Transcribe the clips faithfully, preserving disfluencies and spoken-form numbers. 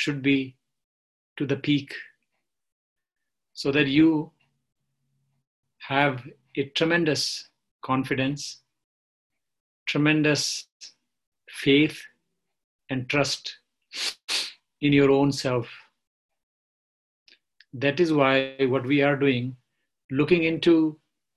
should be to the peak, so that you have a tremendous confidence, tremendous faith and trust in your own self. That is why what we are doing, looking into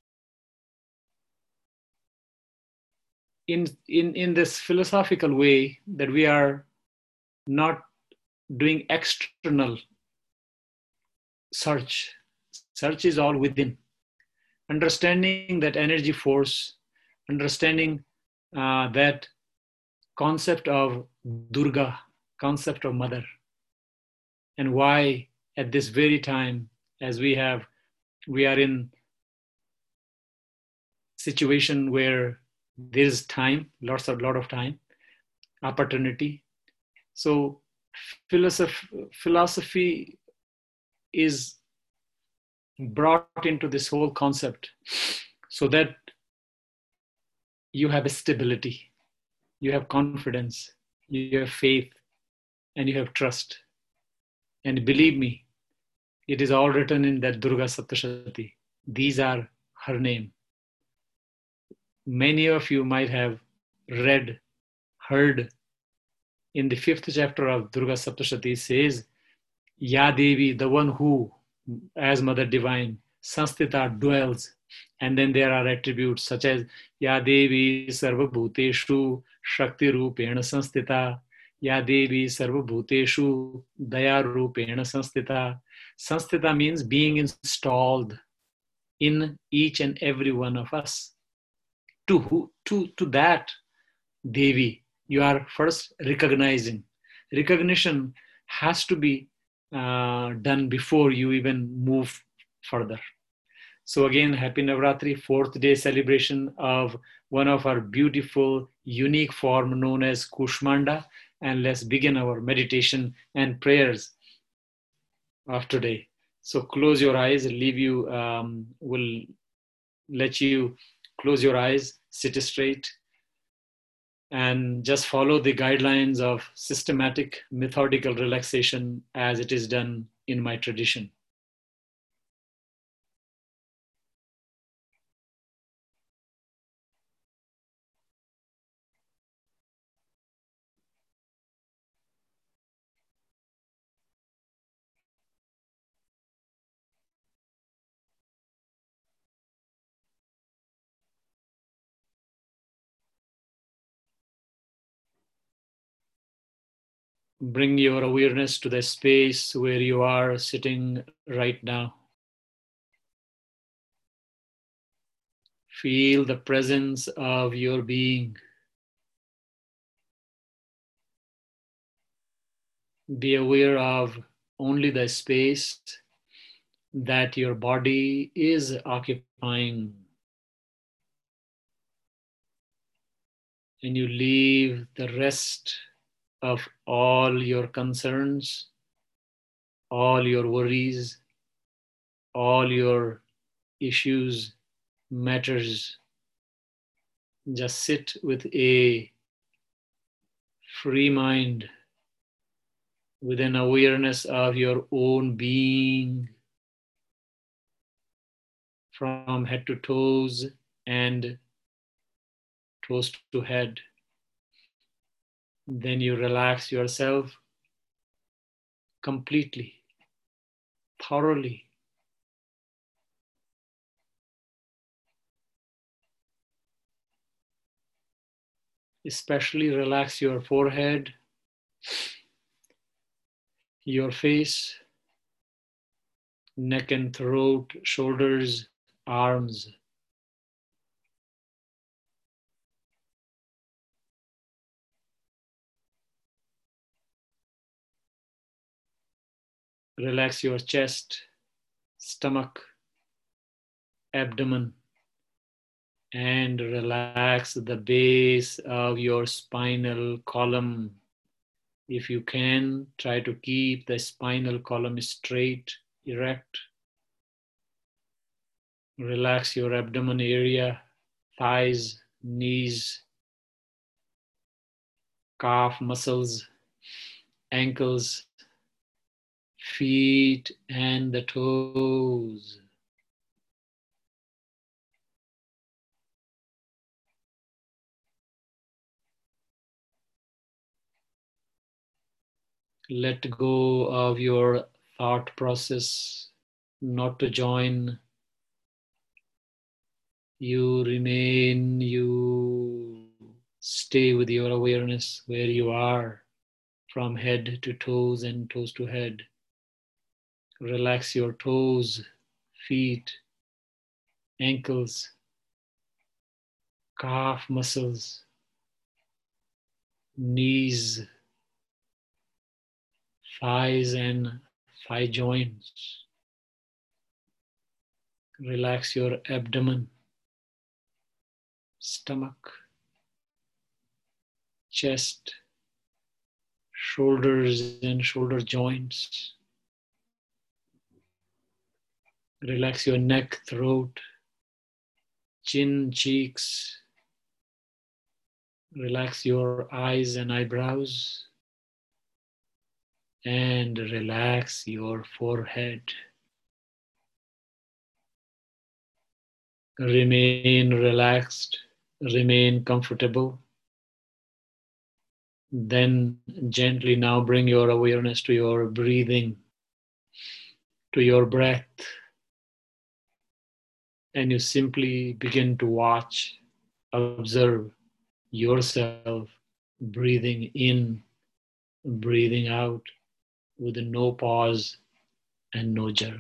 in, in, in this philosophical way, that we are not doing external search. Search is all within. Understanding that energy force, understanding uh, that concept of Durga, concept of mother, and why at this very time, as we have, we are in situation where there is time, lots of lot of time, opportunity. So philosophy, philosophy is brought into this whole concept so that you have a stability, you have confidence, you have faith, and you have trust. And believe me, it is all written in that Durga Saptashati. These are her name. Many of you might have read, heard in the fifth chapter of Durga Saptashati says, Ya Devi, the one who, as Mother Divine, Sanstita dwells. And then there are attributes such as Ya Devi Sarva Bhuteshu Shakti Rupena Sanstita, Ya Devi Sarva Bhuteshu Daya Rupena Sanstita. Sanstita means being installed in each and every one of us. To, who, to, to that Devi, you are first recognizing. Recognition has to be uh, done before you even move further. So again, happy Navratri, fourth day celebration of one of our beautiful, unique form known as Kushmanda. And let's begin our meditation and prayers of today. So close your eyes, leave you, um, will let you close your eyes, sit straight, and just follow the guidelines of systematic, methodical relaxation as it is done in my tradition. Bring your awareness to the space where you are sitting right now. Feel the presence of your being. Be aware of only the space that your body is occupying. And you leave the rest of all your concerns, all your worries, all your issues, matters. Just sit with a free mind, with an awareness of your own being from head to toes and toes to head. Then you relax yourself completely, thoroughly. Especially relax your forehead, your face, neck and throat, shoulders, arms. Relax your chest, stomach, abdomen, and relax the base of your spinal column. If you can, try to keep the spinal column straight, erect. Relax your abdomen area, thighs, knees, calf muscles, ankles, feet and the toes. Let go of your thought process, not to join. You remain, you stay with your awareness where you are, from head to toes and toes to head. Relax your toes, feet, ankles, calf muscles, knees, thighs and thigh joints. Relax your abdomen, stomach, chest, shoulders and shoulder joints. Relax your neck, throat, chin, cheeks. Relax your eyes and eyebrows. And relax your forehead. Remain relaxed, remain comfortable. Then gently now bring your awareness to your breathing, to your breath. And you simply begin to watch, observe yourself breathing in, breathing out with no pause and no jerk.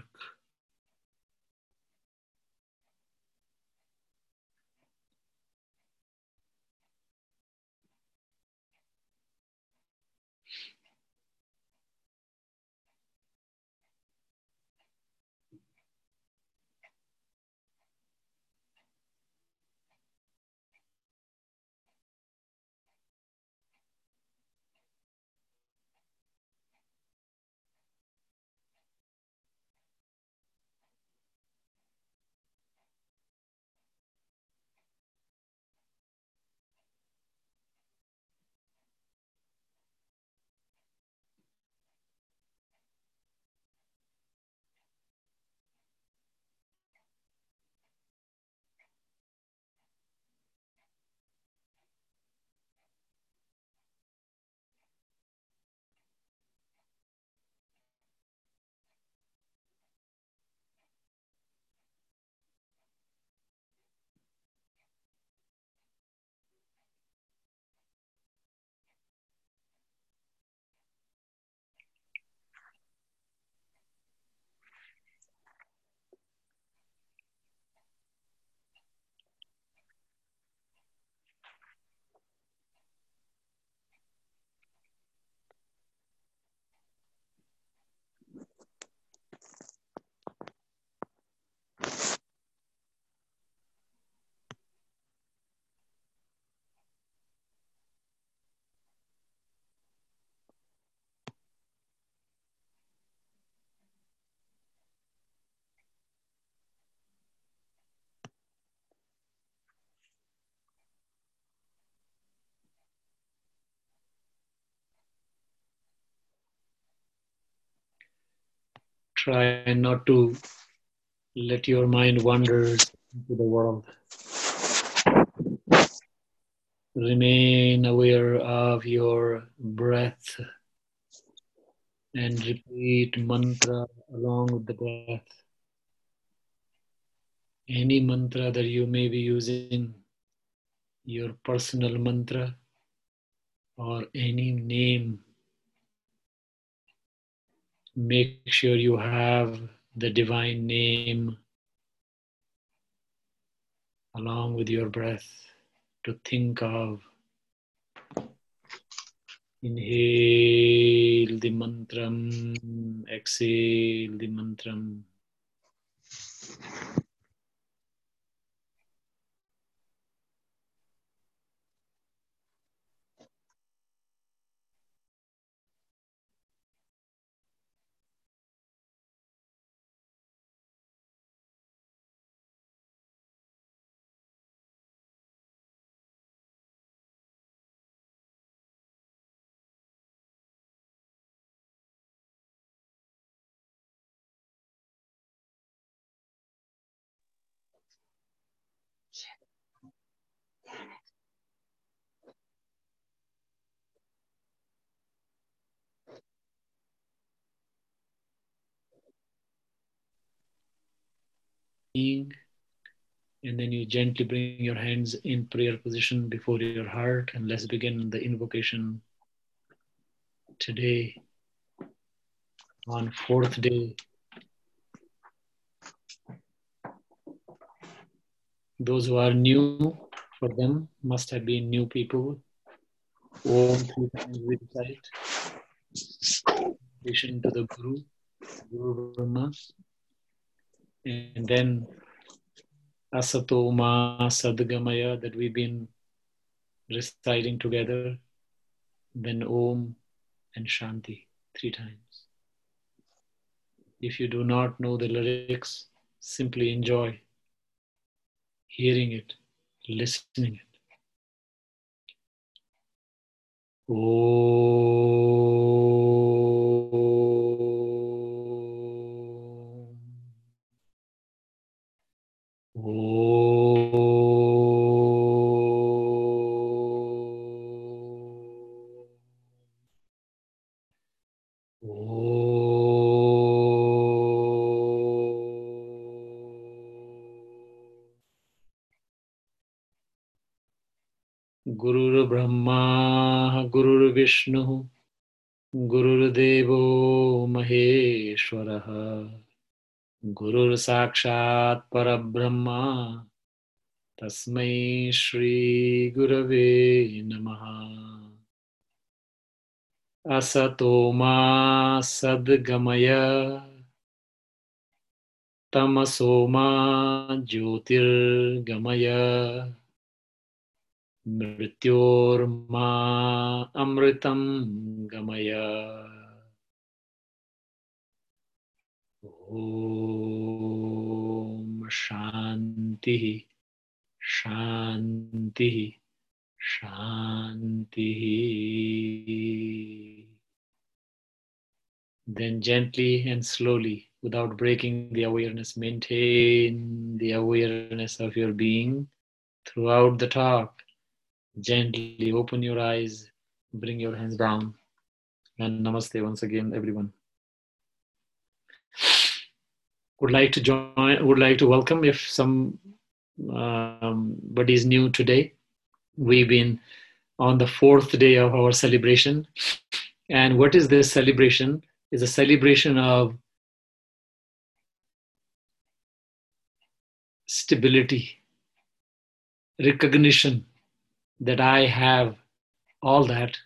Try not to let your mind wander into the world. Remain aware of your breath and repeat mantra along with the breath. Any mantra that you may be using, your personal mantra or any name, make sure you have the divine name along with your breath to think of. Inhale the mantram, exhale the mantram. And then you gently bring your hands in prayer position before your heart, and let's begin the invocation today on fourth day. Those who are new, for them must have been new people. Om three times we recite. Invocation to the Guru, Guru Brahma, and then Asato Ma Sadgamaya that we've been reciting together, then Om and Shanti three times. If you do not know the lyrics, simply enjoy hearing it, listening it. Om. Guru Brahma, Guru Vishnu, Guru Devo Maheshwaraha, Guru Sakshat Parabrahma, Tasmai Shri Gurave Namaha. Asato Ma Sadgamaya, Tamaso Ma Jyotirgamaya, Mrityorma Amritam Gamaya. Om Shanti, Shanti, Shanti. Then gently and slowly, without breaking the awareness, maintain the awareness of your being throughout the talk. Gently open your eyes, bring your hands down, and namaste once again, everyone. Would like to join, would like to welcome if some um, but is new today. We've been on the fourth day of our celebration. And what is this celebration? Is a celebration of stability, recognition that I have all that.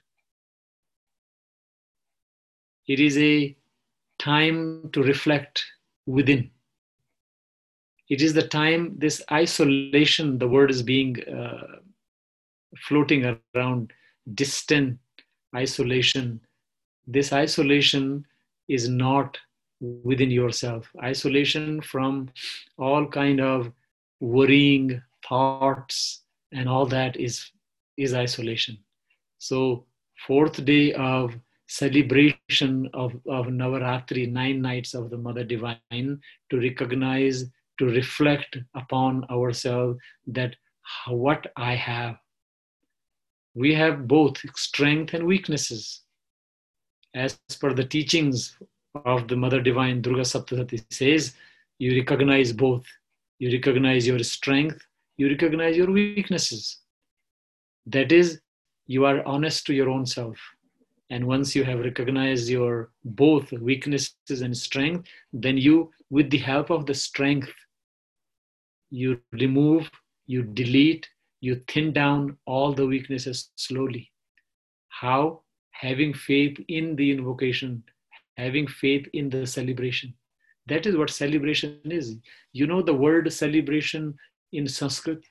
It is a time to reflect within. It is the time, this isolation, the word is being uh, floating around, distant isolation. This isolation is not within yourself. Isolation from all kind of worrying thoughts and all that is, is isolation. So fourth day of celebration of, of Navaratri, nine nights of the Mother Divine, to recognize, to reflect upon ourselves that what I have. We have both strength and weaknesses. As per the teachings of the Mother Divine, Durga Saptasati says, you recognize both. You recognize your strength, you recognize your weaknesses. That is, you are honest to your own self. And once you have recognized your both weaknesses and strength, then you, with the help of the strength, you remove, you delete, you thin down all the weaknesses slowly. How? Having faith in the invocation, having faith in the celebration. That is what celebration is. You know the word celebration in Sanskrit?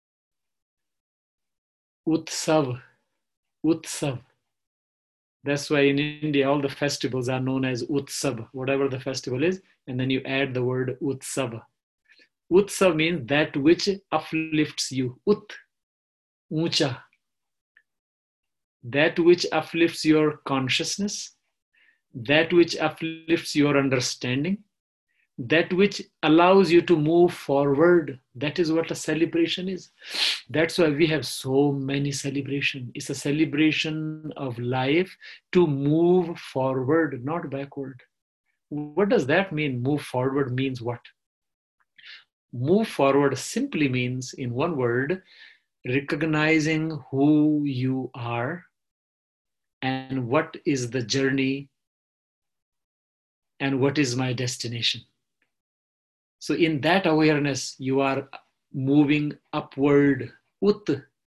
Utsav. Utsav. That's why in India, all the festivals are known as Utsav, whatever the festival is, and then you add the word Utsav. Utsav means that which uplifts you. Ut, Ucha. That which uplifts your consciousness, that which uplifts your understanding, that which allows you to move forward. That is what a celebration is. That's why we have so many celebrations. It's a celebration of life to move forward, not backward. What does that mean? Move forward means what? Move forward simply means, in one word, recognizing who you are and what is the journey and what is my destination. So in that awareness, you are moving upward, ut,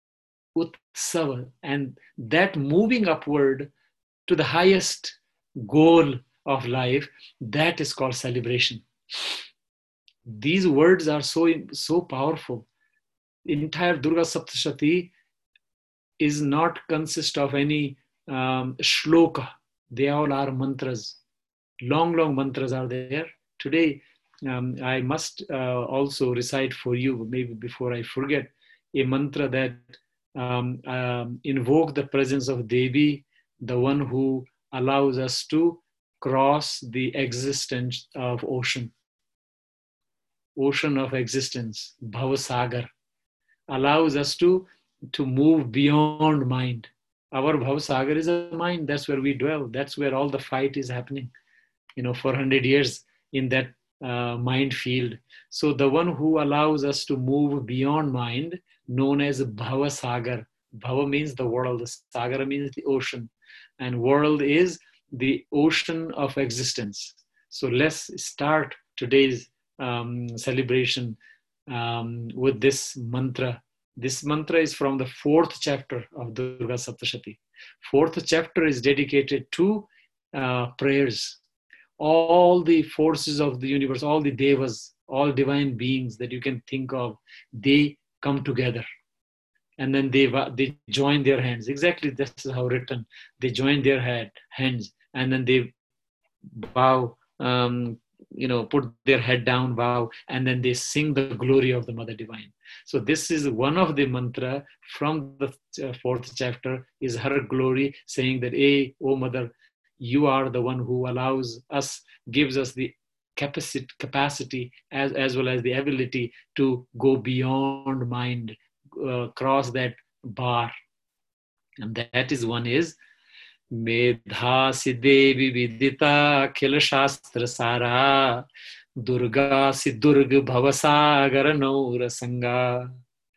utsava, and that moving upward to the highest goal of life, that is called celebration. These words are so, so powerful. Entire Durga Saptashati is not consist of any um, shloka. They all are mantras. Long, long mantras are there. Today, um, I must uh, also recite for you, maybe before I forget, a mantra that um, um, invoke the presence of Devi, the one who allows us to cross the existence of ocean. Ocean of existence, Bhavasagar, allows us to, to move beyond mind. Our Bhavasagar is a mind. That's where we dwell. That's where all the fight is happening. You know, four hundred years in that uh, mind field. So the one who allows us to move beyond mind, known as Bhavasagar. Bhava means the world. Sagar means the ocean. And world is the ocean of existence. So let's start today's um, celebration um, with this mantra. This mantra is from the fourth chapter of Durga Saptashati. Fourth chapter is dedicated to uh, prayers. All the forces of the universe, all the devas, all divine beings that you can think of, they come together. And then they, they join their hands. Exactly, this is how written. They join their head, hands, and then they bow, um, you know, put their head down, bow, and then they sing the glory of the Mother Divine. So this is one of the mantra from the fourth chapter, is her glory, saying that, hey, oh Mother, you are the one who allows us, gives us the capacity, capacity as, as well as the ability to go beyond mind, uh, cross that bar. And that is one is, Medhasi Devi Vidita Khil Shastra Sara Durga Si Durga Bhavasagar Naura Sangha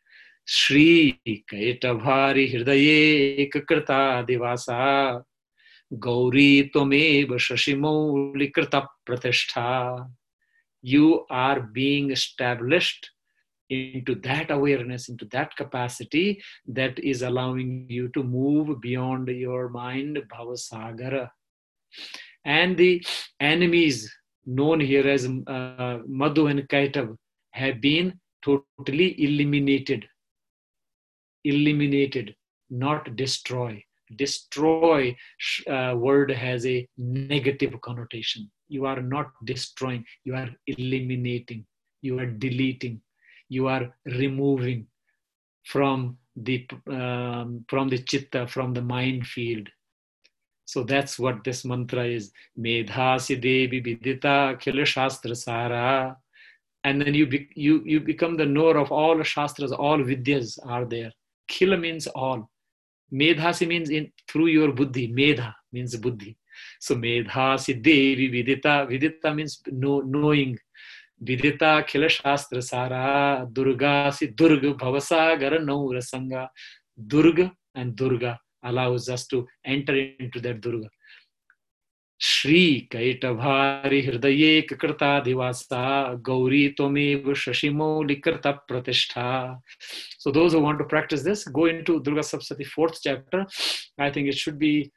Shri Kaitavhari Hridaye Kakrita Divasa Gauri Tomev Shashimoli Krita Pratishtha. You are being established into that awareness, into that capacity that is allowing you to move beyond your mind, Bhavasagara. And the enemies known here as uh, Madhu and Kaitav have been totally eliminated. Eliminated, not destroy. Destroy uh, word has a negative connotation. You are not destroying, you are eliminating, you are deleting, you are removing from the um, from the chitta, from the mind field. So that's what this mantra is. Medhasi Devi Vidita Khila Shastra Sara. And then you, be, you, you become the knower of all Shastras, all Vidyas are there. Khila means all. Medhasi means in through your buddhi. Medha means buddhi. So Medhasi Devi Vidita. Vidita means know, knowing. Vidita Khila Shastra Sara Durga Si Durga Bhavasagara Naura Sangha. Durga and Durga allows us to enter into that Durga. Shri Kaitavhari Hridaye Kakrta Divasa Gauri Tomev Shashimo Likrta Pratishtha. So those who want to practice this, go into Durga Saptashati fourth chapter. I think it should be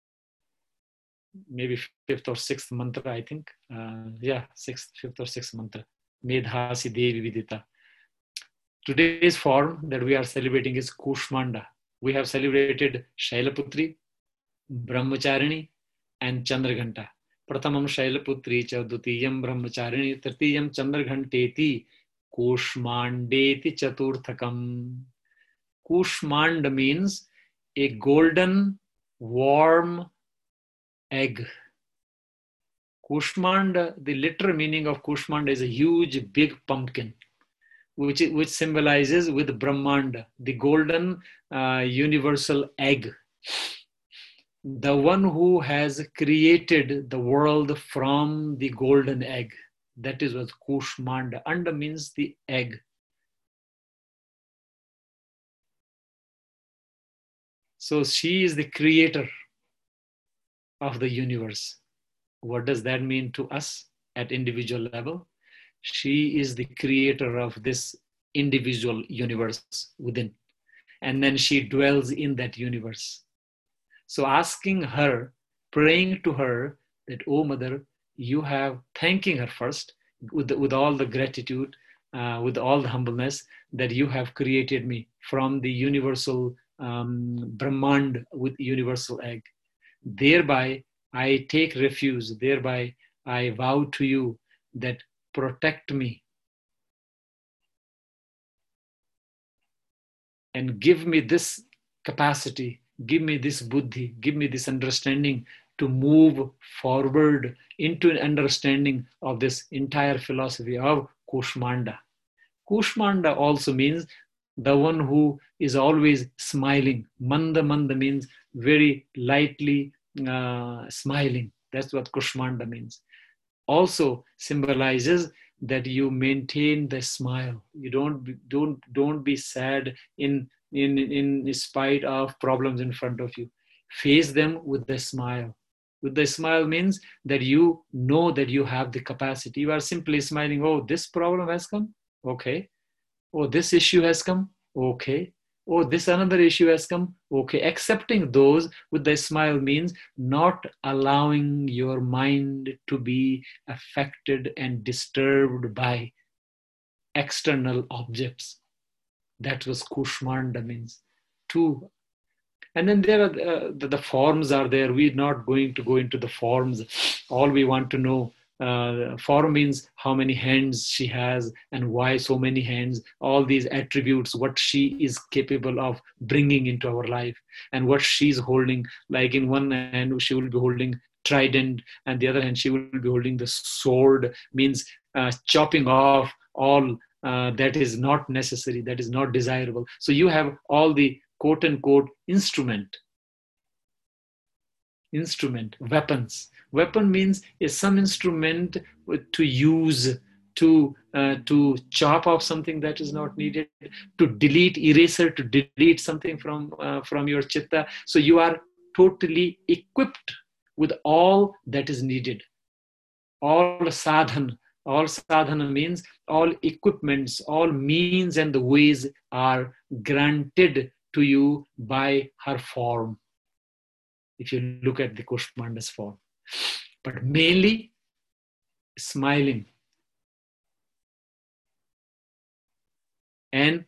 maybe fifth or sixth mantra, I think. Uh, yeah, sixth, fifth or sixth mantra. Medhasi Devi Vidita. Today's form that we are celebrating is Kushmanda. We have celebrated Shailaputri, Brahmacharini, and Chandraghanta. Pratamam Shailaputri cha Dutiyam Brahmacharini Tritiyam Chandraghanteti Kushmandeti Chaturthakam. Kushmand means a golden warm egg. Kushmanda, the literal meaning of Kushmanda is a huge, big pumpkin, which, which symbolizes with Brahmanda, the golden uh, universal egg. The one who has created the world from the golden egg. That is what Kushmanda. Anda means the egg. So she is the creator of the universe. What does that mean to us at individual level? She is the creator of this individual universe within. And then she dwells in that universe. So asking her, praying to her that, oh mother, you have, thanking her first with, with all the gratitude, uh, with all the humbleness that you have created me from the universal um, Brahmand with universal egg. Thereby, I take refuge. Thereby, I vow to you that protect me and give me this capacity, give me this buddhi, give me this understanding to move forward into an understanding of this entire philosophy of Kushmanda. Kushmanda also means the one who is always smiling. Manda manda means very lightly uh, smiling. That's what Kushmanda means. Also symbolizes that you maintain the smile. You don't don't don't be sad in in in spite of problems in front of you. Face them with a smile. With the smile means that you know that you have the capacity. You are simply smiling. Oh, this problem has come. Okay. Oh, this issue has come. Okay. Oh, this another issue has come. Okay. Accepting those with a smile means not allowing your mind to be affected and disturbed by external objects. That was Kushmanda means. Two. And then there are uh, the, the forms are there. We're not going to go into the forms. All we want to know, uh, form means how many hands she has and why so many hands, all these attributes, what she is capable of bringing into our life and what she's holding. Like in one hand, she will be holding trident, and the other hand, she will be holding the sword, means uh, chopping off all uh, that is not necessary, that is not desirable. So you have all the quote unquote instrument, instrument, weapons. Weapon means is some instrument to use to uh, to chop off something that is not needed, to delete, eraser, to delete something from uh, from your chitta. So you are totally equipped with all that is needed. All sadhana, all sadhana means all equipments, all means and the ways are granted to you by her form, if you look at the Kushmanda's form. But mainly smiling and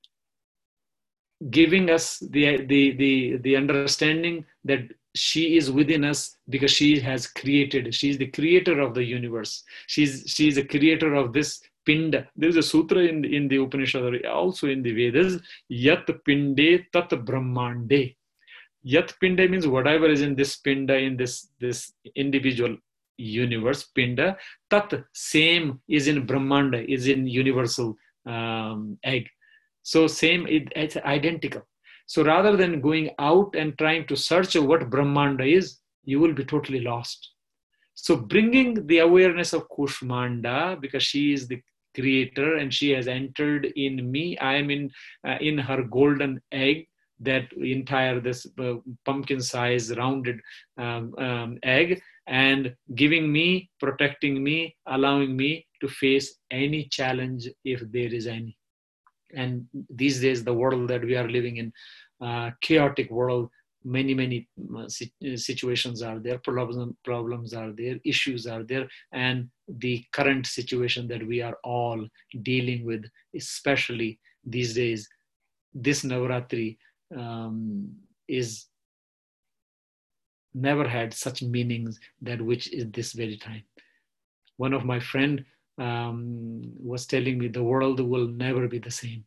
giving us the, the, the, the understanding that she is within us because she has created. She is the creator of the universe. She's, she is a creator of this Pinda. There is a sutra in, in the Upanishad, also in the Vedas, Yat Pinde Tat Brahmande. Yat Pinda means whatever is in this Pinda, in this, this individual universe, Pinda. Tat, same, is in Brahmanda, is in universal um, egg. So same, it, it's identical. So rather than going out and trying to search what Brahmanda is, you will be totally lost. So bringing the awareness of Kushmanda, because she is the creator and she has entered in me, I am in uh, in her golden egg, that entire this uh, pumpkin size rounded um, um, egg, and giving me, protecting me, allowing me to face any challenge if there is any. And these days, the world that we are living in, uh, chaotic world, many, many situations are there, problems, problems are there, issues are there, and the current situation that we are all dealing with, especially these days, this Navaratri um, is never had such meanings that which is this very time. One of my friend um, was telling me the world will never be the same.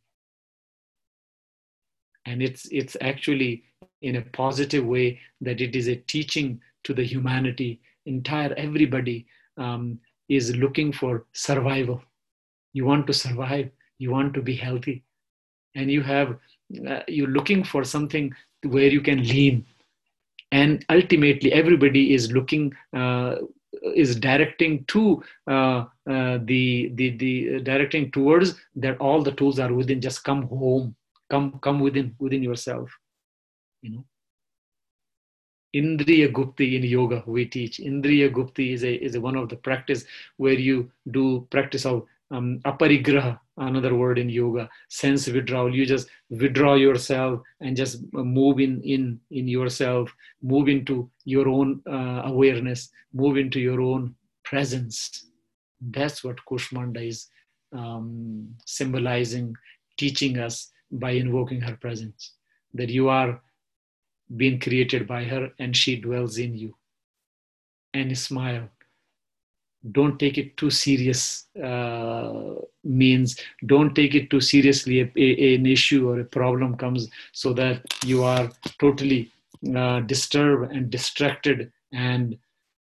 And it's, it's actually in a positive way that it is a teaching to the humanity entire everybody um, is looking for survival. You want to survive, you want to be healthy, and you have uh, you're looking for something where you can lean. And ultimately everybody is looking uh, is directing to uh, uh, the, the the directing towards that all the tools are within. Just come home, come come within within yourself, you know. Indriya Gupti in yoga we teach. Indriya Gupti is a is a, one of the practice where you do practice of um, aparigraha, another word in yoga, sense withdrawal. You just withdraw yourself and just move in in in yourself, move into your own uh, awareness, move into your own presence. That's what Kushmanda is um, symbolizing, teaching us by invoking her presence. That you are been created by her and she dwells in you. And smile. Don't take it too serious, uh, means don't take it too seriously. A, a, an issue or a problem comes so that you are totally uh, disturbed and distracted and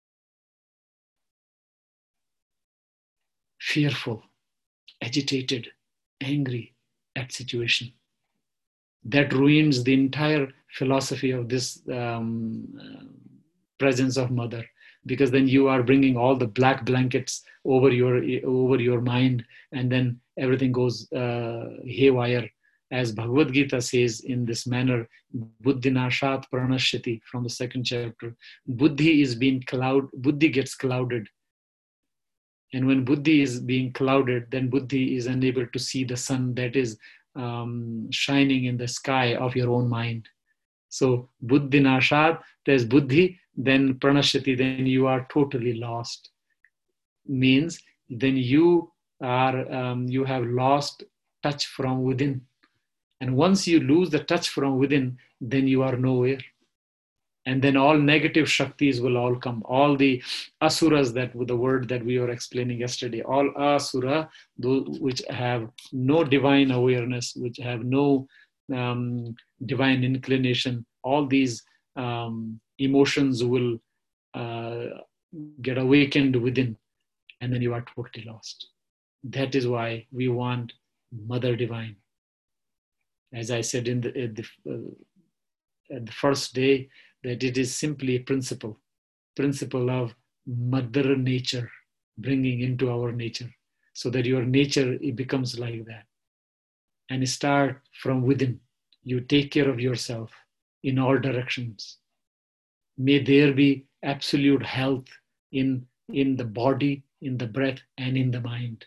fearful, agitated, angry at situation. That ruins the entire philosophy of this um, uh, presence of mother, because then you are bringing all the black blankets over your over your mind, and then everything goes uh, haywire. As Bhagavad Gita says in this manner, buddhinashat pranashyati, from the second chapter, buddhi is being cloud buddhi gets clouded. And when buddhi is being clouded, then buddhi is unable to see the sun that is um, shining in the sky of your own mind. So buddhi nashat, there's buddhi, then pranashyati, then you are totally lost. Means then you are um, you have lost touch from within. And once you lose the touch from within, then you are nowhere. And then all negative shaktis will all come. All the asuras, that the word that we were explaining yesterday, all asura, those which have no divine awareness, which have no um, divine inclination, all these um, emotions will uh, get awakened within, and then you are totally lost. That is why we want Mother Divine. As I said in the, at the, uh, at the first day, that it is simply a principle, principle of Mother Nature, bringing into our nature, so that your nature, it becomes like that. And start from within. You take care of yourself in all directions. May there be absolute health in, in the body, in the breath, and in the mind.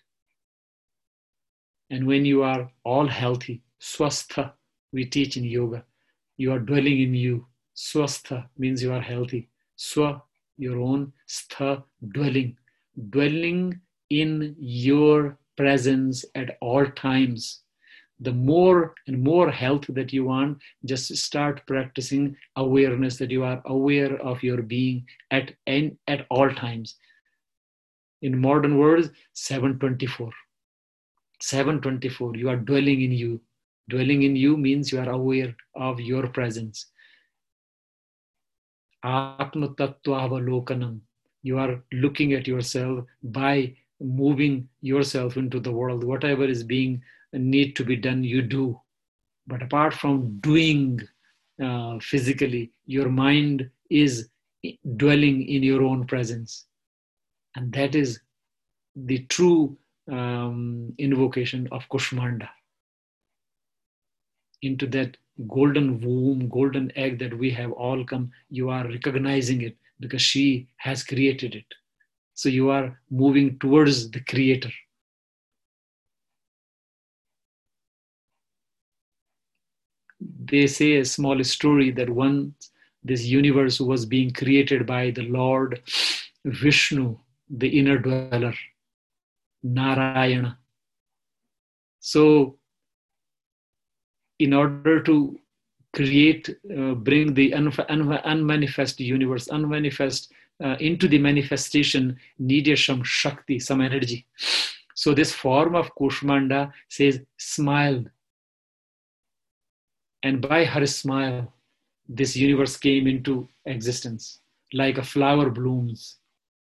And when you are all healthy, swastha, we teach in yoga, you are dwelling in you. Swastha means you are healthy. Swa, your own, stha, dwelling. Dwelling in your presence at all times. The more and more health that you want, just start practicing awareness, that you are aware of your being at, at all times. In modern words, seven twenty-four. seven twenty-four, you are dwelling in you. Dwelling in you means you are aware of your presence. Atma Tattva Avalokanam. You are looking at yourself by moving yourself into the world. Whatever is being need to be done, you do. But apart from doing uh, physically, your mind is dwelling in your own presence. And that is the true um, invocation of Kushmanda. Into that golden womb, golden egg that we have all come, you are recognizing it because she has created it. So you are moving towards the creator. They say a small story that once this universe was being created by the Lord Vishnu, the inner dweller, Narayana. So in order to create, uh, bring the un- un- unmanifest universe, unmanifest uh, into the manifestation, needed some Shakti, some energy. So this form of Kushmanda says, smile. And by her smile, this universe came into existence. Like a flower blooms,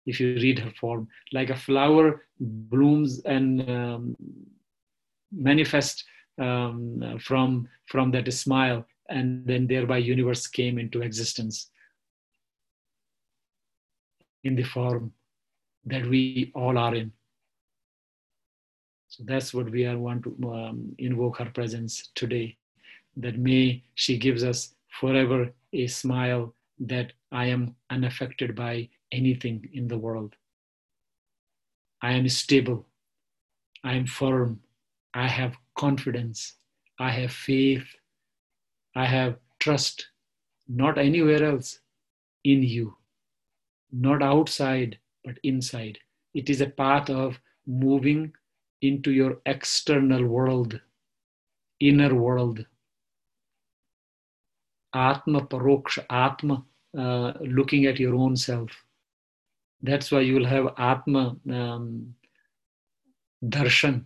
if you read her form. Like a flower blooms and um, manifests um, from, from that smile, and then thereby universe came into existence in the form that we all are in. So that's what we are want to um, invoke her presence today, that may she gives us forever a smile that I am unaffected by anything in the world. I am stable. I am firm. I have confidence. I have faith. I have trust, not anywhere else, in you, not outside, but inside. It is a path of moving into your external world, inner world. Atma Paroksha, Atma, uh, looking at your own self. That's why you will have Atma um, Darshan.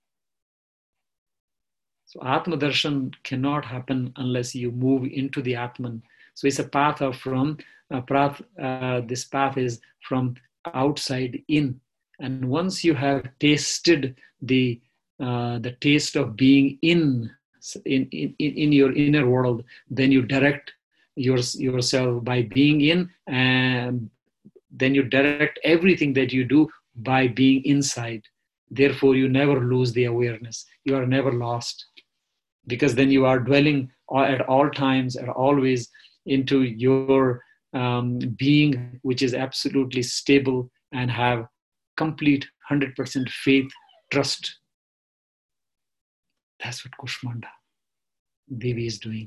So Atma Darshan cannot happen unless you move into the Atman. So it's a path of from, uh, path, uh, this path is from outside in. And once you have tasted the, uh, the taste of being in, in, in, in your inner world, then you direct your, yourself by being in, and then you direct everything that you do by being inside. Therefore, you never lose the awareness. You are never lost, because then you are dwelling at all times and always into your um, being, which is absolutely stable and have complete one hundred percent faith, trust. That's what Kushmanda Devi is doing.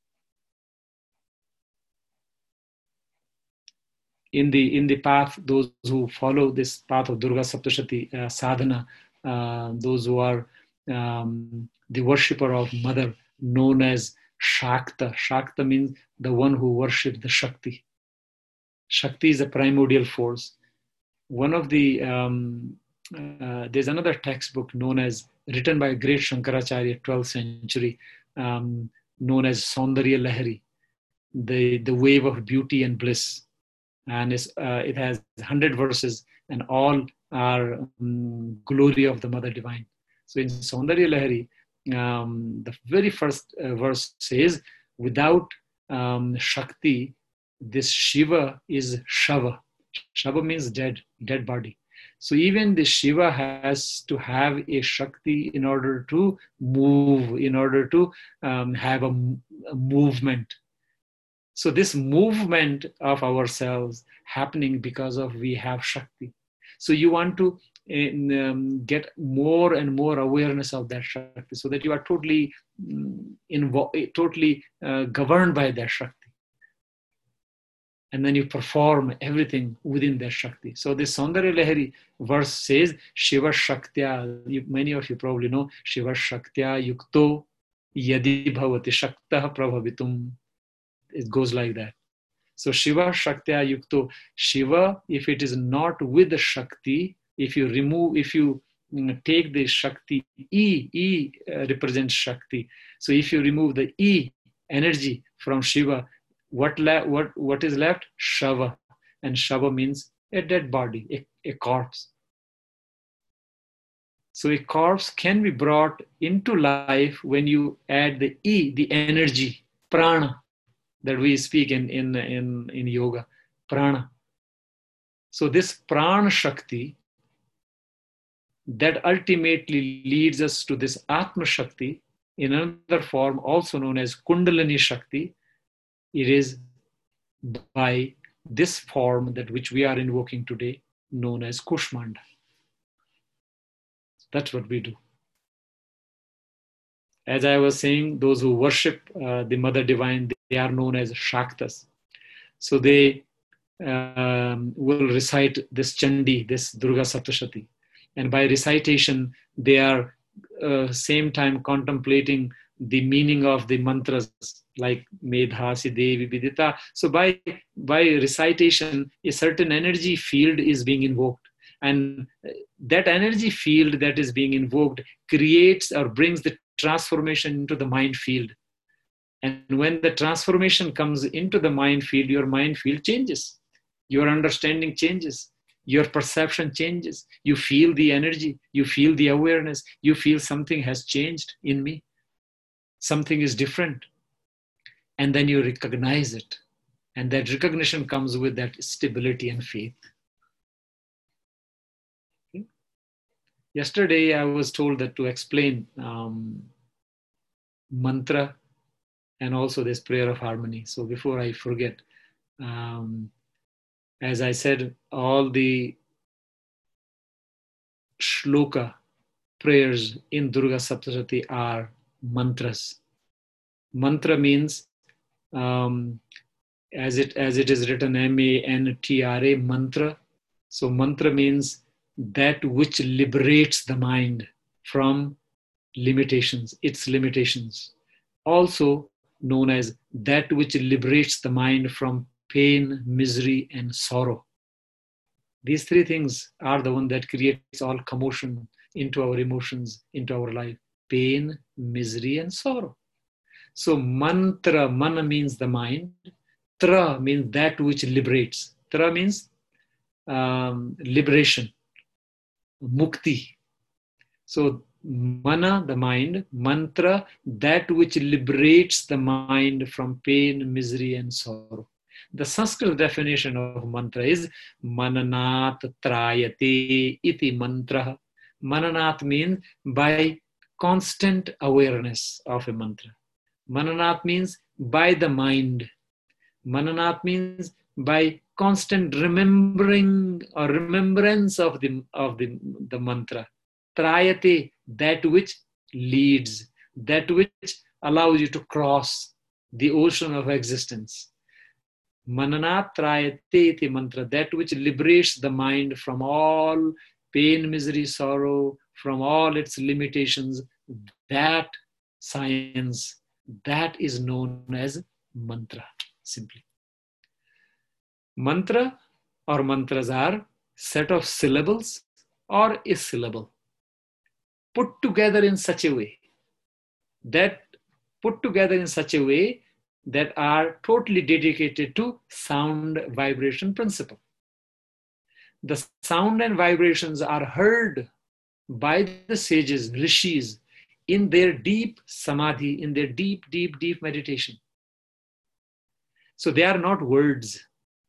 In the, in the path, those who follow this path of Durga Saptashati uh, sadhana, uh, those who are um, the worshipper of Mother, known as Shakta. Shakta means the one who worships the Shakti. Shakti is a primordial force. One of the, um, uh, there's another textbook known as, written by a great Shankaracharya, twelfth century, um, known as Saundarya Lahari, the, the wave of beauty and bliss. And it's, uh, it has one hundred verses, and all are um, glory of the Mother Divine. So in Saundarya Lahari, um, the very first uh, verse says, without um, Shakti, this Shiva is Shava. Shava means dead, dead body. So even the Shiva has to have a Shakti in order to move, in order to um, have a, a movement. So this movement of ourselves happening because of we have Shakti. So you want to um, get more and more awareness of that Shakti, so that you are totally um, involved, totally uh, governed by that Shakti. And then you perform everything within that Shakti. So this Saundarya Lahari verse says, Shiva Shaktya, you, many of you probably know, Shiva Shaktya yukto yadi bhavati shaktah prabhavitum. It goes like that. So Shiva Shaktya yukto, Shiva, if it is not with the Shakti, if you remove, if you take the Shakti, E, E uh, represents Shakti. So if you remove the E energy from Shiva, what, la- what, what is left? Shava. And Shava means a dead body, a, a corpse. So a corpse can be brought into life when you add the E, the energy, prana, that we speak in, in, in, in yoga, prana. So this prana Shakti that ultimately leads us to this Atma Shakti, in another form also known as Kundalini Shakti, it is by this form that which we are invoking today, known as Kushmanda. That's what we do. As I was saying, those who worship uh, the Mother Divine, they are known as Shaktas. So they um, will recite this Chandi, this Durga Saptashati. And by recitation, they are uh, same time contemplating the meaning of the mantras like Medhasi Devi Vidita. So by, by recitation, a certain energy field is being invoked. And that energy field that is being invoked creates or brings the transformation into the mind field. And when the transformation comes into the mind field, your mind field changes. Your understanding changes. your perception changes. You feel the energy, you feel the awareness, you feel something has changed in me. Something is different. And then you recognize it. And that recognition comes with that stability and faith. Okay. Yesterday, I was told that to explain um, mantra and also this prayer of harmony. So before I forget, um, as I said, all the shloka prayers in Durga Saptashati are mantras. Mantra means, um, as it as it is written, M A N T R A, mantra. So mantra means that which liberates the mind from limitations, its limitations. Also known as that which liberates the mind from pain, misery, and sorrow. These three things are the one that creates all commotion into our emotions, into our life. Pain, misery, and sorrow. So mantra, mana means the mind. Tra means that which liberates. Tra means um, liberation, mukti. So mana, the mind, mantra, that which liberates the mind from pain, misery, and sorrow. The Sanskrit definition of mantra is mananat trayate iti mantra. Mananat means by constant awareness of a mantra. Mananat means by the mind. Mananat means by constant remembering or remembrance of the, of the, the mantra. Trayate, that which leads, that which allows you to cross the ocean of existence. Mananat trayate iti mantra, that which liberates the mind from all pain, misery, sorrow, from all its limitations. That science, that is known as mantra, simply. Mantra or mantras are set of syllables or a syllable put together in such a way that put together in such a way that are totally dedicated to sound vibration principle. The sound and vibrations are heard by the sages, rishis, in their deep samadhi, in their deep, deep, deep meditation. So they are not words.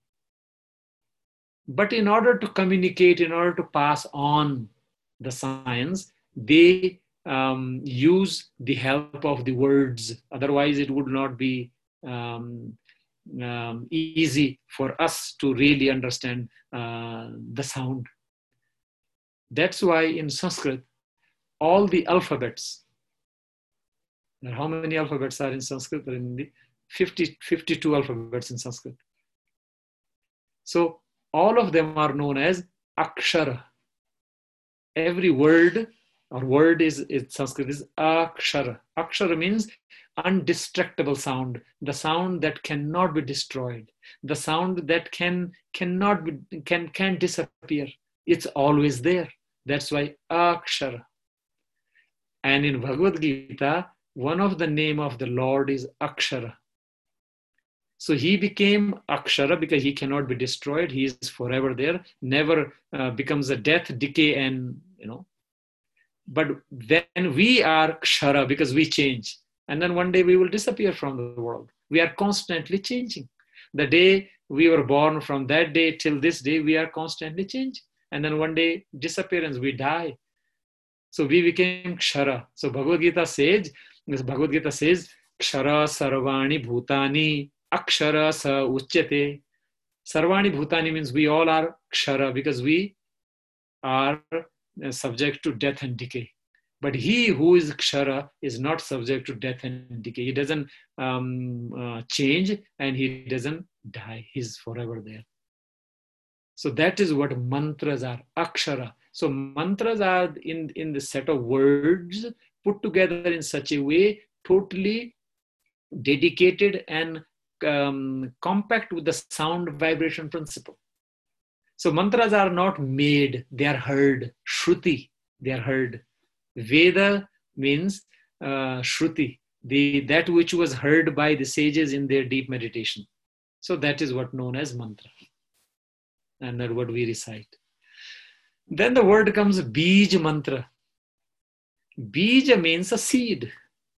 But in order to communicate, in order to pass on the science, they um, use the help of the words. Otherwise, it would not be um, um, easy for us to really understand uh, the sound. That's why in Sanskrit, all the alphabets, how many alphabets are in Sanskrit? In the fifty, fifty-two alphabets in Sanskrit. So all of them are known as akshara. Every word or word is in Sanskrit is akshara. Akshara means undestructible sound, the sound that cannot be destroyed, the sound that can cannot be can can disappear. It's always there. That's why akshara. And in Bhagavad Gita, one of the name of the Lord is Akshara. So he became Akshara because he cannot be destroyed. He is forever there, never uh, becomes a death, decay, and, you know. But then we are Kshara because we change. And then one day we will disappear from the world. We are constantly changing. The day we were born, from that day till this day, we are constantly changing. And then one day, disappearance, we die. So we became Kshara. So Bhagavad Gita says, Bhagavad Gita says, Kshara sarvani bhutani akshara sa uchyate. Sarvani bhutani means we all are Kshara because we are subject to death and decay. But he who is Kshara is not subject to death and decay. He doesn't um, uh, change and he doesn't die. He's forever there. So that is what mantras are, akshara. So mantras are in, in the set of words put together in such a way, totally dedicated and um, compact with the sound vibration principle. So mantras are not made, they are heard. Shruti, they are heard. Veda means uh, Shruti, the, that which was heard by the sages in their deep meditation. So that is what known as mantra. And that what we recite. Then the word comes Bij mantra. Bija means a seed.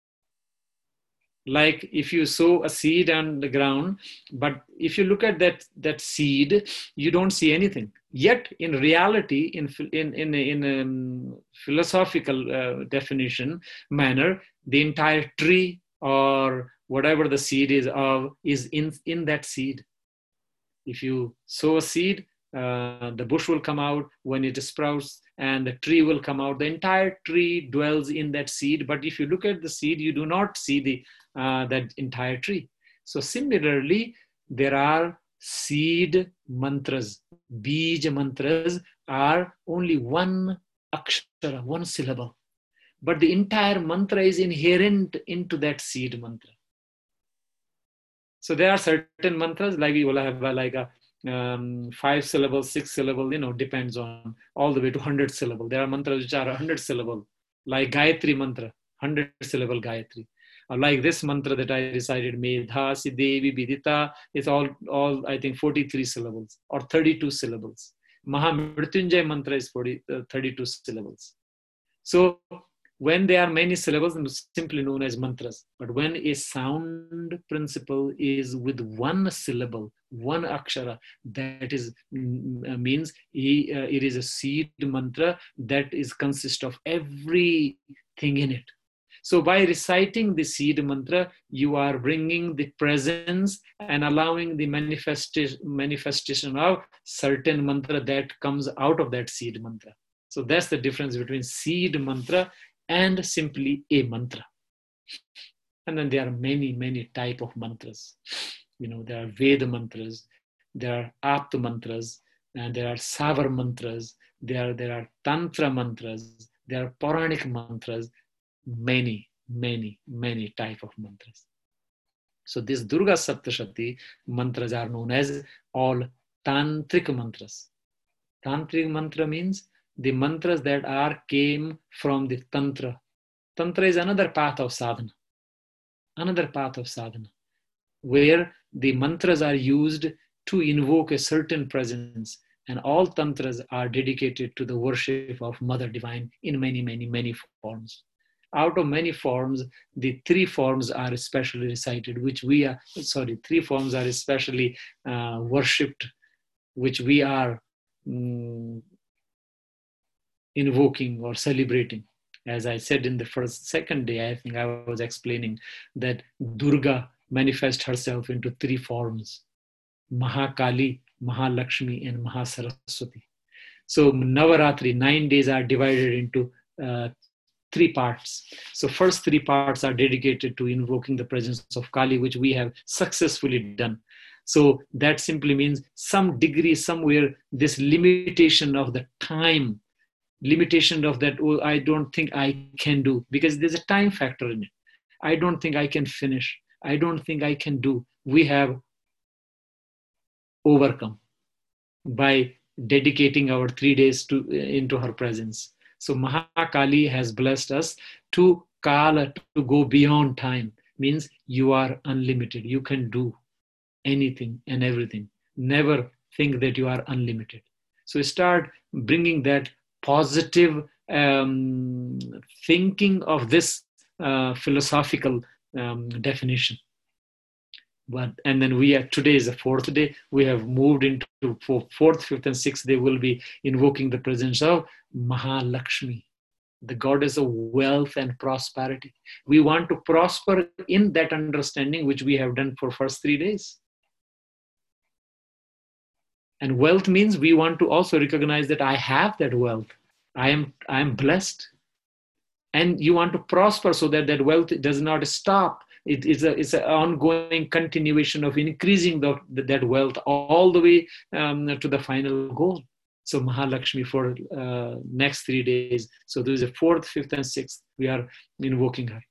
Like if you sow a seed on the ground, but if you look at that, that seed, you don't see anything. Yet in reality, in, in, in, in a um, philosophical uh, definition manner, the entire tree or whatever the seed is of is in, in that seed. If you sow a seed, uh, the bush will come out when it sprouts and the tree will come out. The entire tree dwells in that seed. But if you look at the seed, you do not see the uh, that entire tree. So similarly, there are seed mantras. Bij mantras are only one akshara, one syllable. But the entire mantra is inherent into that seed mantra. So there are certain mantras, like you will have like a um, five syllable, six syllable, you know, depends on all the way to one hundred syllable. There are mantras which are one hundred syllable, like Gayatri mantra, one hundred syllable Gayatri. Or like this mantra that I recited, Medha Siddhevi Vidita, is all, all I think forty-three syllables or thirty-two syllables. Mahamrityunjay mantra is forty, uh, thirty-two syllables. So when there are many syllables, it's simply known as mantras. But when a sound principle is with one syllable, one akshara, that is uh, means he, uh, it is a seed mantra that is consist of everything in it. So by reciting the seed mantra, you are bringing the presence and allowing the manifestation manifestation of certain mantra that comes out of that seed mantra. So that's the difference between seed mantra and simply a mantra. And then there are many, many type of mantras. You know, there are Veda mantras, there are Apta mantras, and there are Savar mantras, there are, there are Tantra mantras, there are Puranic mantras, many, many, many type of mantras. So this Durga Saptashati mantras are known as all Tantric mantras. Tantric mantra means the mantras that are came from the Tantra. Tantra is another path of sadhana. Another path of sadhana, where the mantras are used to invoke a certain presence. And all tantras are dedicated to the worship of Mother Divine in many, many, many forms. Out of many forms, the three forms are especially recited, which we are, sorry, three forms are especially uh, worshipped, which we are um, invoking or celebrating. As I said in the first, second day, I think I was explaining that Durga manifests herself into three forms: Mahakali, Mahalakshmi, and Mahasaraswati. So Navaratri, nine days are divided into uh, three parts. So first three parts are dedicated to invoking the presence of Kali, which we have successfully done. So that simply means some degree, somewhere, this limitation of the time, limitation of that, oh, I don't think I can do, because there's a time factor in it. I don't think I can finish. I don't think I can do. We have overcome by dedicating our three days to into her presence. So Mahakali has blessed us to Kala, to go beyond time. Means you are unlimited. You can do anything and everything. Never think that you are unlimited. So start bringing that positive um, thinking of this uh, philosophical um, definition. But and then we are, today is the fourth day. We have moved into for fourth, fifth, and sixth day. We'll be invoking the presence of Mahalakshmi, the goddess of wealth and prosperity. We want to prosper in that understanding which we have done for first three days. And wealth means we want to also recognize that I have that wealth. I am I am blessed. And you want to prosper so that that wealth does not stop. It is a, it's an ongoing continuation of increasing the, that wealth all the way um, to the final goal. So Mahalakshmi for uh, next three days. So there is a fourth, fifth, and sixth. We are invoking her.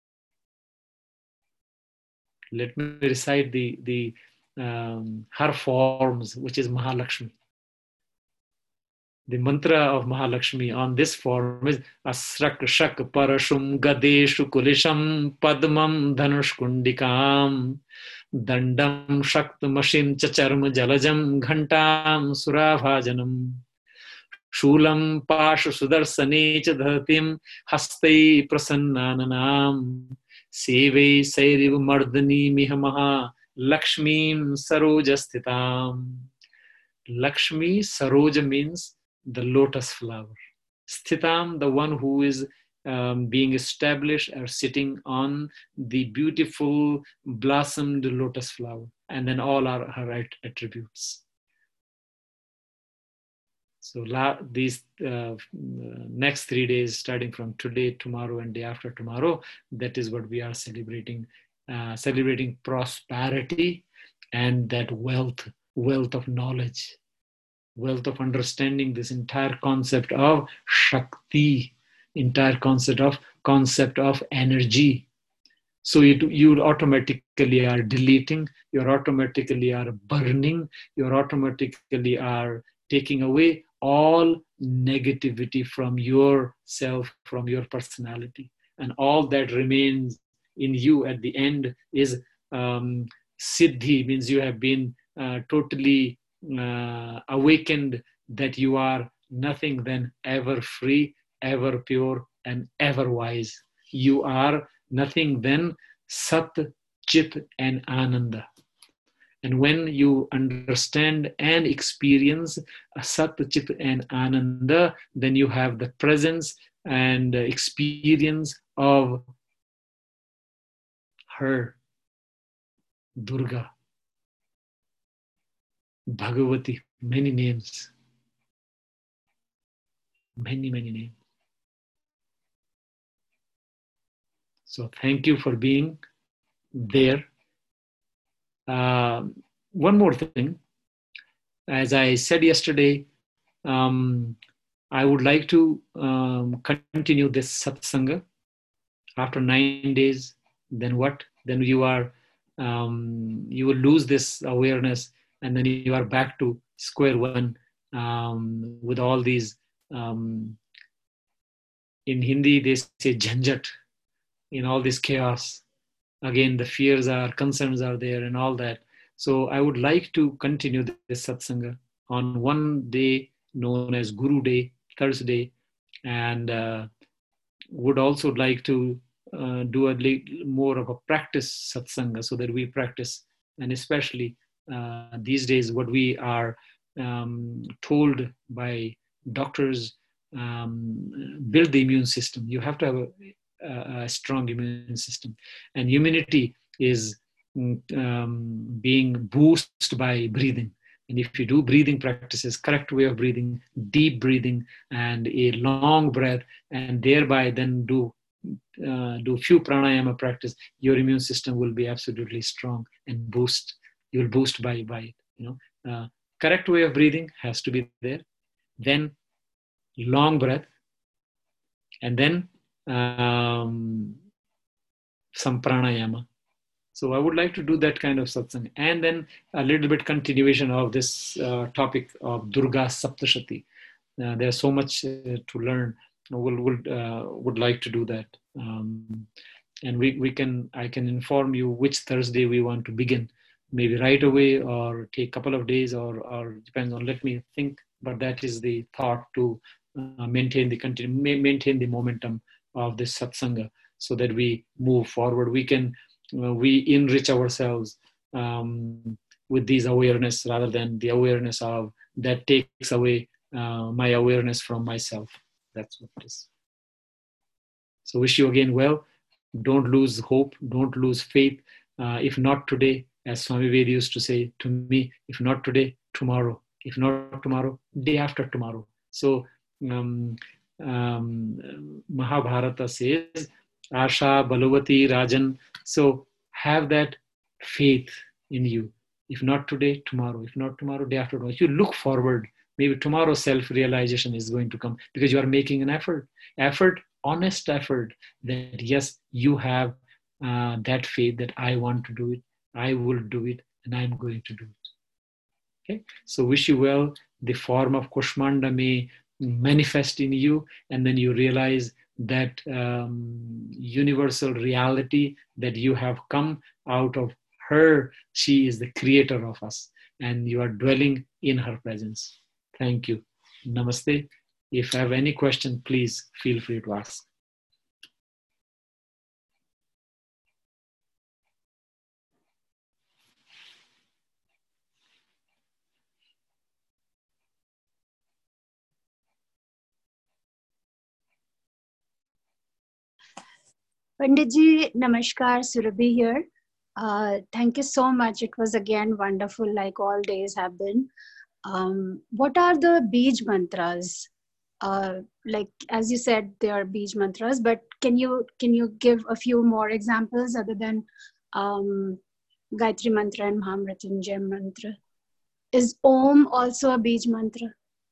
Let me recite the, the um, her forms, which is Mahalakshmi. The mantra of Mahalakshmi on this form is Asrak Shak Parashum Gadeshu Kulisham Padmam Dhanushkundikam Dandam Shaktmashim Chacharma Jalajam Ghantam Surabhajanam Shulam Pashu Sudarsane Chadhatim Hastai Prasannanam Seve Sairiv Mardani Mihamaha Lakshmim Sarojastitam. Lakshmi, Saroja means the lotus flower. Sthitam, the one who is um, being established or sitting on the beautiful blossomed lotus flower. And then all are her attributes. So la, these uh, next three days, starting from today, tomorrow, and day after tomorrow, that is what we are celebrating, uh, celebrating prosperity and that wealth, wealth of knowledge, wealth of understanding, this entire concept of Shakti, entire concept of concept of energy. So you, you automatically are deleting, you automatically are burning, you automatically are taking away all negativity from yourself, from your personality. And all that remains in you at the end is um, Siddhi, means you have been uh, totally uh, awakened that you are nothing than ever free, ever pure, and ever wise. You are nothing than Sat, Chit, and Ananda. And when you understand and experience Sat, Chit, and Ananda, then you have the presence and experience of her, Durga, Bhagavati, many names, many, many names. So thank you for being there. Uh, one more thing. As I said yesterday, um, I would like to um, continue this satsanga. After nine days, then what? Then you are, um, you will lose this awareness, and then you are back to square one um, with all these. Um, in Hindi, they say jhanjat, in all this chaos. Again, the fears are, concerns are there and all that. So I would like to continue this satsanga on one day known as Guru Day, Thursday, and uh, would also like to uh, do a little more of a practice satsanga so that we practice, and especially uh, these days what we are um, told by doctors, um, build the immune system. You have to have a, a strong immune system, and immunity is um, being boosted by breathing. And if you do breathing practices, correct way of breathing, deep breathing, and a long breath, and thereby then do uh, do few pranayama practice, your immune system will be absolutely strong and boost. You will boost by by it. You know, uh, correct way of breathing has to be there. Then long breath, and then um, some pranayama. So I would like to do that kind of satsang, and then a little bit continuation of this uh, topic of Durga Saptashati. Uh, there's so much uh, to learn. We'll, we'll, uh, would like to do that, um, and we we can I can inform you which Thursday we want to begin. Maybe right away, or take a couple of days, or or depends on. Let me think. But that is the thought, to uh, maintain the continue, maintain the momentum of this satsanga, so that we move forward. We can. Uh, we enrich ourselves um, with these awareness, rather than the awareness of that takes away uh, my awareness from myself. That's what it is. So wish you again well. Don't lose hope. Don't lose faith. Uh, if not today, as Swami Ved used to say to me, if not today, tomorrow. If not tomorrow, day after tomorrow. So um, um, Mahabharata says, Asha Balavati Rajan. So have that faith in you. If not today, tomorrow. If not tomorrow, day after tomorrow. If you look forward, maybe tomorrow self-realization is going to come, because you are making an effort. Effort, honest effort, that yes, you have uh, that faith that I want to do it, I will do it, and I'm going to do it. Okay? So wish you well. The form of Kushmanda may manifest in you, and then you realize that um, universal reality that you have come out of her. She is the creator of us, and you are dwelling in her presence. Thank you. Namaste. If you have any question, please feel free to ask. Panditji, Namaskar, Surabhi here. Uh, thank you so much. It was again wonderful, like all days have been. Um, what are the Bij mantras? Uh, like as you said, they are Bij mantras, but can you can you give a few more examples other than um, Gayatri mantra and Mahamrityunjay mantra? Is Om also a Bij mantra?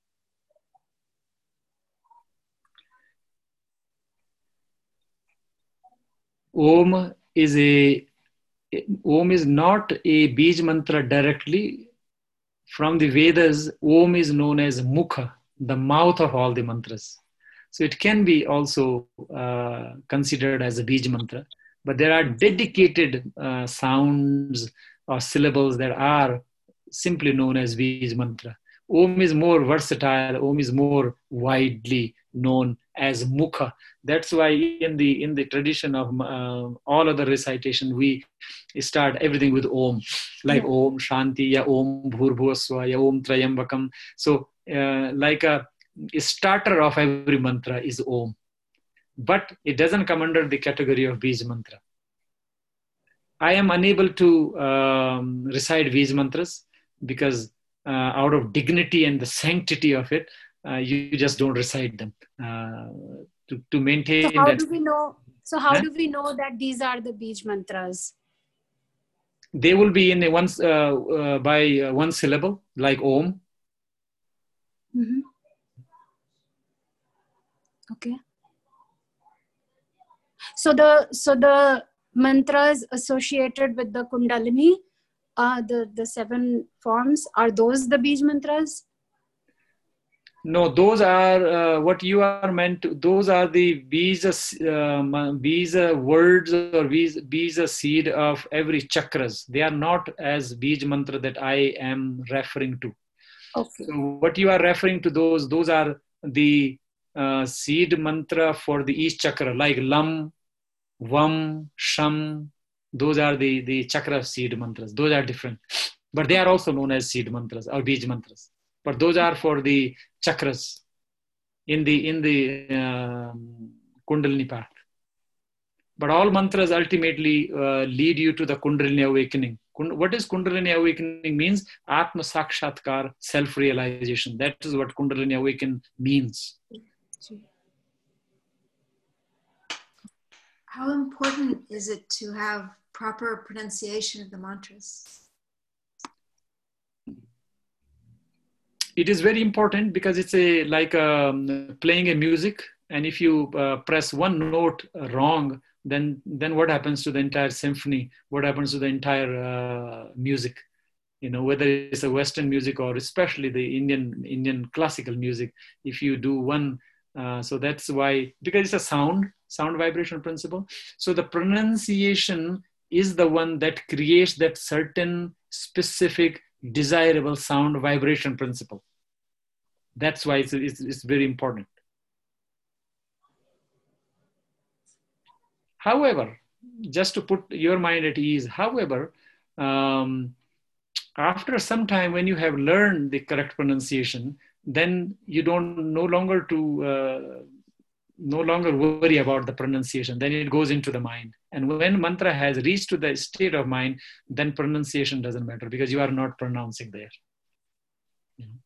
Om is a Om is not a Bij mantra directly. From the Vedas, Om is known as Mukha, the mouth of all the mantras. So it can be also uh, considered as a Bij mantra, but there are dedicated uh, sounds or syllables that are simply known as Bij mantra. Om is more versatile. Om is more widely known as Mukha. That's why in the in the tradition of uh, all other recitation, we start everything with Om, like yeah. Om Shanti, ya Om Bhurbhuvaswa, ya Om Trayambakam. So uh, like a, a starter of every mantra is Om, but it doesn't come under the category of Bij mantra. I am unable to um, recite Bij mantras because uh, out of dignity and the sanctity of it, uh, you, you just don't recite them. Uh, to, to maintain so how that. do we know? So how huh? do we know that these are the Bij mantras? They will be in a one uh, uh, by uh, one syllable, like Om. Mm-hmm. Okay. So the so the mantras associated with the Kundalini, uh, the the seven forms, are those the Bij mantras? No, those are uh, what you are meant to, those are the Bija, uh, Bija words or Bija, Bija seed of every chakras. They are not as Bij mantra that I am referring to. Okay. So what you are referring to, those, those are the uh, seed mantra for the each chakra, like Lam, Vam, Sham. Those are the, the chakra seed mantras. Those are different. But they are also known as seed mantras or Bij mantras. But those are for the chakras in the in the um, Kundalini path. But all mantras ultimately uh, lead you to the Kundalini awakening. What is Kundalini awakening means? Atma Sakshatkar, self-realization. That is what Kundalini awaken means. How important is it to have proper pronunciation of the mantras? It is very important because it's a like um, playing a music, and if you uh, press one note wrong, then then what happens to the entire symphony? What happens to the entire uh, music? You know, whether it's a Western music or especially the Indian Indian classical music. If you do one, uh, so that's why, because it's a sound sound vibration principle. So the pronunciation is the one that creates that certain specific desirable sound vibration principle. That's why it's, it's, it's very important. However, just to put your mind at ease, however, um, after some time when you have learned the correct pronunciation, then you don't no longer to uh, no longer worry about the pronunciation. Then it goes into the mind. And when mantra has reached to the state of mind, then pronunciation doesn't matter because you are not pronouncing there. You know?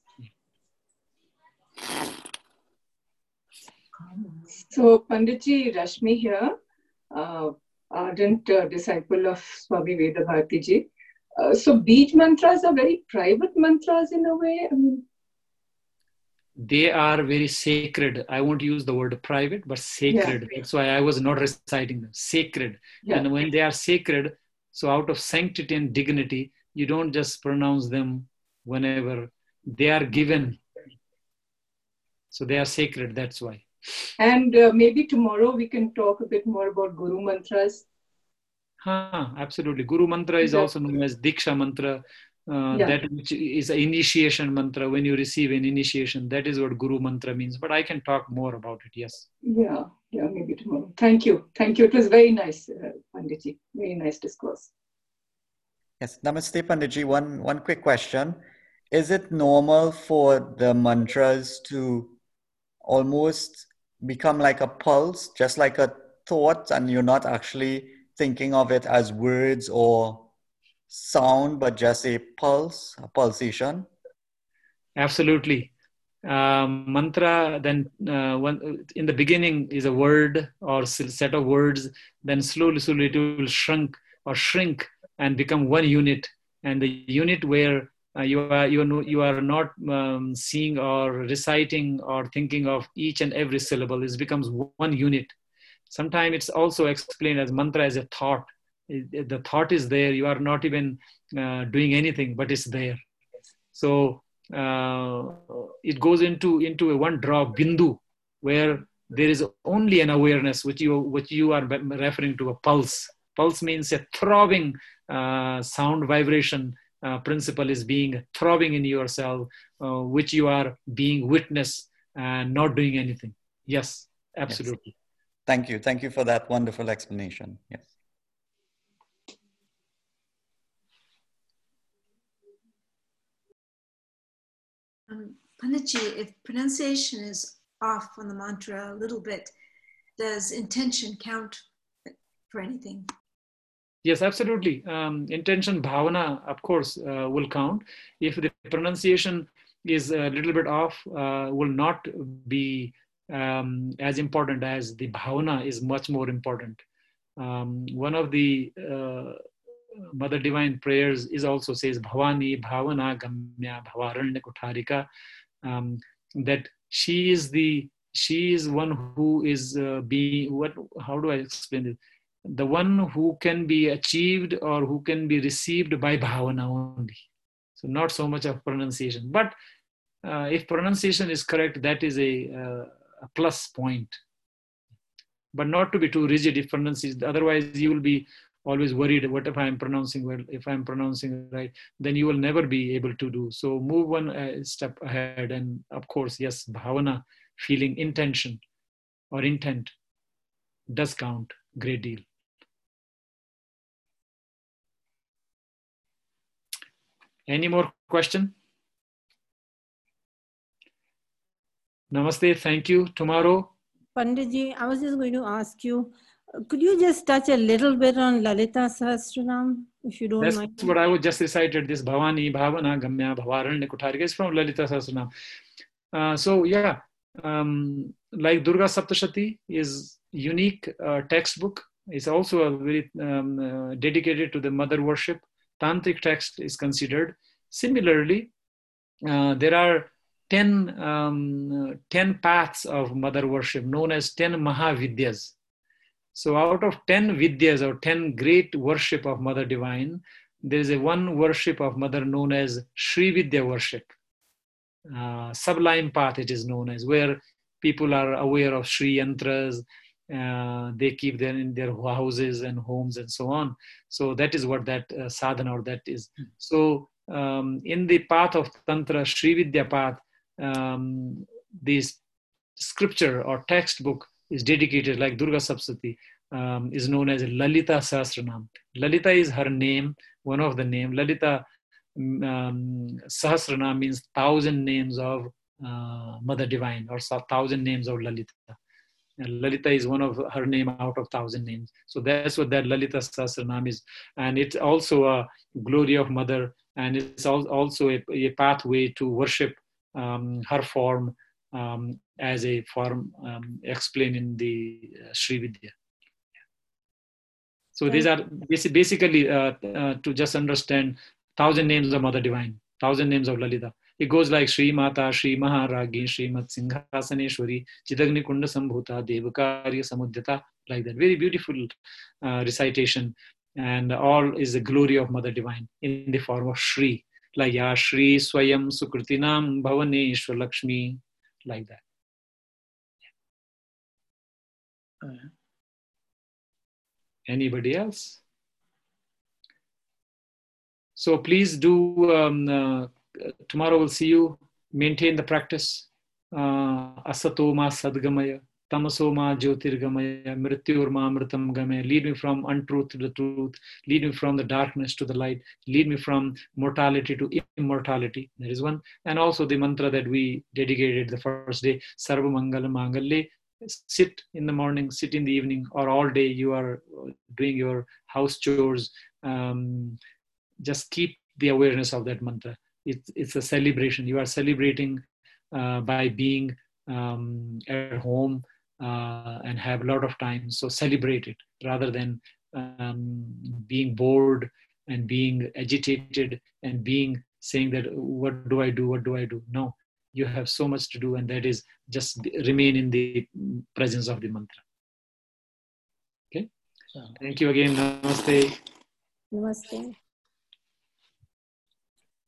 So, Panditji, Rashmi here, uh, ardent uh, disciple of Swami Vedabharati ji. Uh, so, Bij mantras are very private mantras in a way? I mean, they are very sacred. I won't use the word private, but sacred. Yeah. That's why I was not reciting them. Sacred. Yeah. And when they are sacred, so out of sanctity and dignity, you don't just pronounce them whenever they are given. So they are sacred, that's why. And uh, maybe tomorrow we can talk a bit more about Guru mantras. Huh, absolutely. Guru mantra is also known as Diksha mantra. Uh, Yeah. that which is an initiation mantra. When you receive an initiation, that is what Guru Mantra means. But I can talk more about it, yes. Yeah, yeah, maybe tomorrow. Thank you. Thank you. It was very nice, uh, Panditji. Very nice discourse. Yes, Namaste Panditji. One, one quick question. Is it normal for the mantras to almost become like a pulse, just like a thought, and you're not actually thinking of it as words or sound, but just a pulse, a pulsation? Absolutely. Uh, mantra, then uh, one, in the beginning is a word or set of words, then slowly, slowly it will shrink or shrink and become one unit. And the unit where uh, you are you are, you are not um, seeing or reciting or thinking of each and every syllable, it becomes one unit. Sometimes it's also explained as mantra as a thought. The thought is there, you are not even uh, doing anything, but it's there. So uh, it goes into into a one drop bindu, where there is only an awareness, which you which you are referring to, a pulse. Pulse means a throbbing uh, sound vibration uh, principle is being throbbing in yourself, uh, which you are being witness and not doing anything. Yes, absolutely. Yes. Thank you. Thank you for that wonderful explanation. Yes. Um, Panditji, if pronunciation is off on the mantra a little bit, does intention count for anything? Yes, absolutely. Um, intention, bhavana, of course, uh, will count. If the pronunciation is a little bit off, uh, will not be um, as important as the bhavana is much more important. Um, one of the uh, Mother Divine prayers is also says, Bhavani Bhavana Gamya Bhavaranya Kutarika, um, that she is the, she is one who is uh, being, what, how do I explain it? The one who can be achieved or who can be received by bhavana only. So not so much of pronunciation, but uh, if pronunciation is correct, that is a, uh, a plus point. But not to be too rigid if pronunciation, otherwise you will be always worried, what if I'm pronouncing well, if I'm pronouncing right, then you will never be able to do. So move one uh, step ahead, and of course, yes, bhavana, feeling, intention or intent does count a great deal. Any more question? Namaste, thank you. Tomorrow. Panditji, I was just going to ask you, could you just touch a little bit on Lalita Sahasranam, if you don't That's mind? That's what I was just recited, this Bhavani, Bhavana, Gamya, Bhavaranya Kutarika is from Lalita Sahasranam. Uh, so yeah, um, like Durga Saptashati is unique uh, textbook. It's also a very um, uh, dedicated to the mother worship. Tantric text is considered. Similarly, uh, there are ten, um, ten paths of mother worship known as ten Mahavidyas. So out of ten Vidyas or ten great worship of Mother Divine, there is a one worship of Mother known as Sri Vidya worship. Uh, sublime path it is known as, where people are aware of Sri Yantras, uh, they keep them in their houses and homes and so on. So that is what that uh, sadhana or that is. So um, in the path of Tantra, Sri Vidya path, um, this scripture or textbook is dedicated, like Durga Saptashati, um, is known as Lalita Sahasranam. Lalita is her name, one of the name. Lalita um, Sahasranam means thousand names of uh, Mother Divine, or thousand names of Lalita. And Lalita is one of her name out of thousand names. So that's what that Lalita Sahasranam is. And it's also a glory of Mother, and it's also a, a pathway to worship um, her form um, as a form um, explained in the uh, Sri Vidya. So these are basically uh, uh, to just understand thousand names of Mother Divine, thousand names of Lalita. It goes like Shri Mata, Shri Maharagi, Shri Mat Singhasaneshwari, Chidagni Kunda Sambhuta, Devakarya Samudyata, like that. Very beautiful uh, recitation. And all is the glory of Mother Divine in the form of Shri. Like Ya Shri Swayam Sukritinam Bhavaneshwar Lakshmi, like that. Uh, Anybody else? So please do, um, uh, tomorrow we'll see you. Maintain the practice. Uh, Asatoma Sadgamaya, Tamasoma Jyotirgamaya, Mrityurma Amritam Gamaya. Lead me from untruth to the truth. Lead me from the darkness to the light. Lead me from mortality to immortality. There is one. And also the mantra that we dedicated the first day, Sarva Mangala Mangalle. Sit in the morning, sit in the evening, or all day you are doing your house chores. Um, just keep the awareness of that mantra. It's, it's a celebration. You are celebrating uh, by being um, at home uh, and have a lot of time. So celebrate it rather than um, being bored and being agitated and being saying that, what do I do? What do I do? No, you have so much to do, and that is just remain in the presence of the mantra. Okay. Thank you again. Namaste. Namaste.